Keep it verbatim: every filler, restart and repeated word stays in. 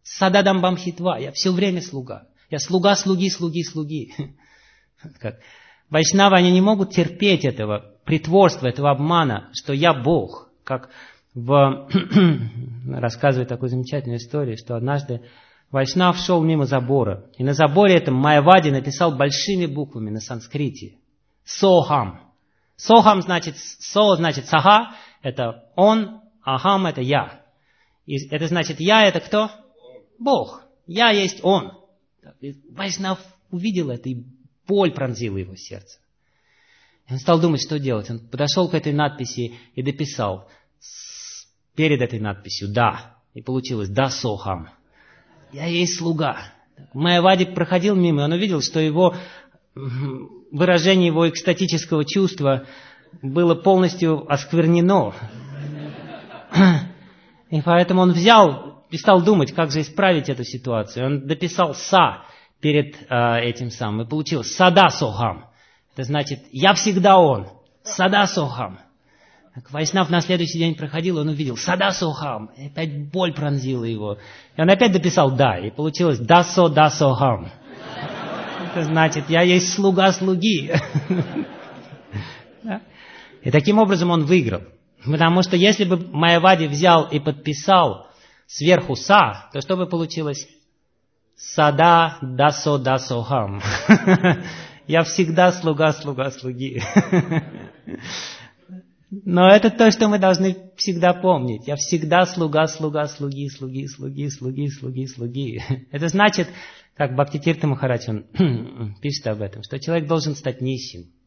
Сададам бамхитва. Я все время слуга. Я слуга, слуги, слуги, слуги. Как вайшнавы, они не могут терпеть этого притворства, этого обмана, что я Бог. Как в... рассказывает такую замечательную историю, что однажды вайшнав шел мимо забора. И на заборе этом Майявади написал большими буквами на санскрите. Сохам. Сохам значит, со значит саха, это он, ахам это я. И это значит я это кто? Бог. Я есть он. И вайшнав увидел это, и боль пронзила его сердце. И он стал думать, что делать. Он подошел к этой надписи и дописал перед этой надписью «да». И получилось «да сохам». Я есть слуга. Майявади проходил мимо, и он увидел, что его выражение его экстатического чувства было полностью осквернено. И поэтому он взял и стал думать, как же исправить эту ситуацию. Он дописал «са» перед э, этим самым, и получилось «сада сохам». Это значит «я всегда он». «Сада сохам». Так вайшнав на следующий день проходил, он увидел «сада сохам». И опять боль пронзила его. И он опять дописал «да». И получилось «да со да сохам». Это значит «я есть слуга слуги». И таким образом он выиграл. Потому что если бы Майявади взял и подписал сверху «са», то что бы получилось? «Сада да со да сохам». Я всегда слуга, слуга, слуги. Но это то, что мы должны всегда помнить. Я всегда слуга, слуга, слуги, слуги, слуги, слуги, слуги, слуги. Это значит, как Бхактитиртха Махарадж, он пишет об этом, что человек должен стать нищим.